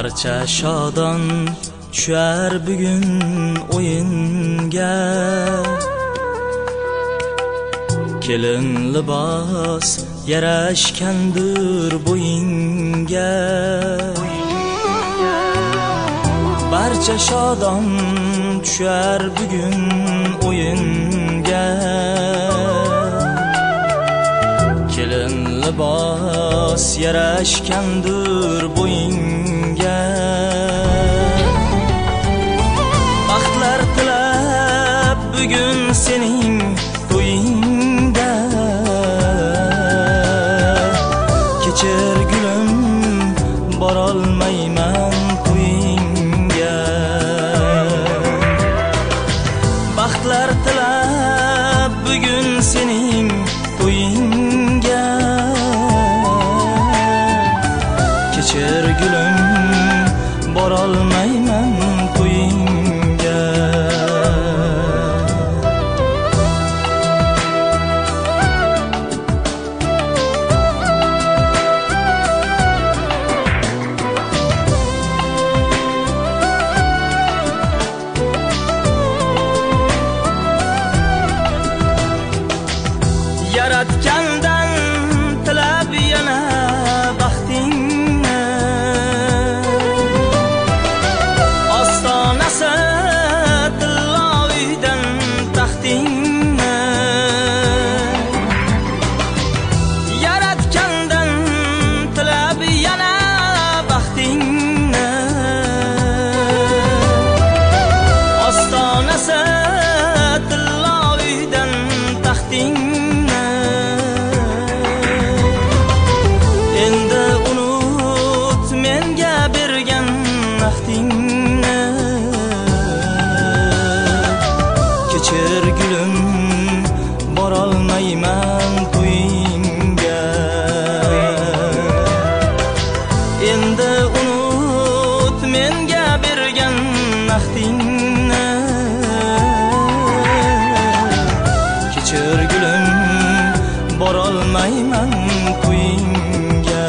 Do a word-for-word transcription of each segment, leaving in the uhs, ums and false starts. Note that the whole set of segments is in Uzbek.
barcha shodon tushar bugun o'yinga. Kelin libos yarashgandir bo'yinga. Barcha shodon tushar bugun o'yinga. Kelin libos yarashgandir bo'yinga. Baxtlar tilab bugun sening to'yingda. Kechir gulim borolmayman to'yingga. Baxtlar tilab bugun sening to'yingga. Kechir gulim borolmayman to'yingga. Yaratgandan tilab yana baxtingni. Ostonasi tillovidan taxtingni. Yaratgandan tilab yana baxtingni. Ostonasi tillovidan taxtingni. Endi unut menga bergan vaqtingni. Kechir gulim borolmayman to'yingga. Endi unut menga bergan vaqtingni. Kechir gulim borolmayman to'yingga.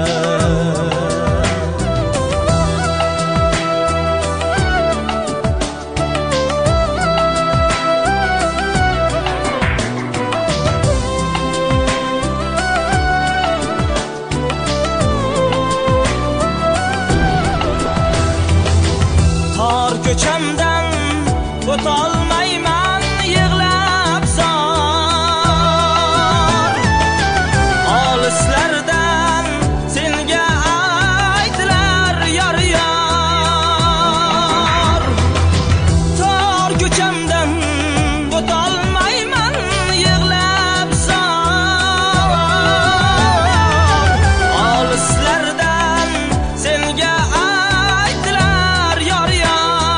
Tor ko'chamdan o'tolmayman yig'lab zor. Olislardan senga aytilar yor yor. Tor ko'chamdan o'tolmayman yig'lab zor. Olislardan senga aytilar yor yor.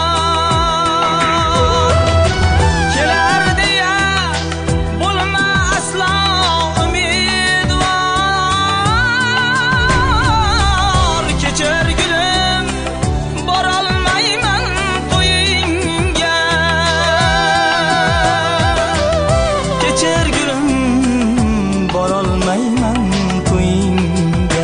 Kelar deya bo'lma aslo umidvor. Kechir gulim borolmayman to'yingga. Kechir gulim borolmayman to'yingga.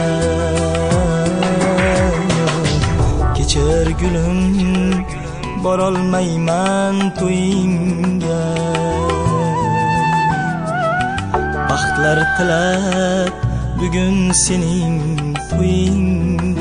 Kechir gulim borolmayman to'yingga. Baxtlar tilab bugun sening to'yingga.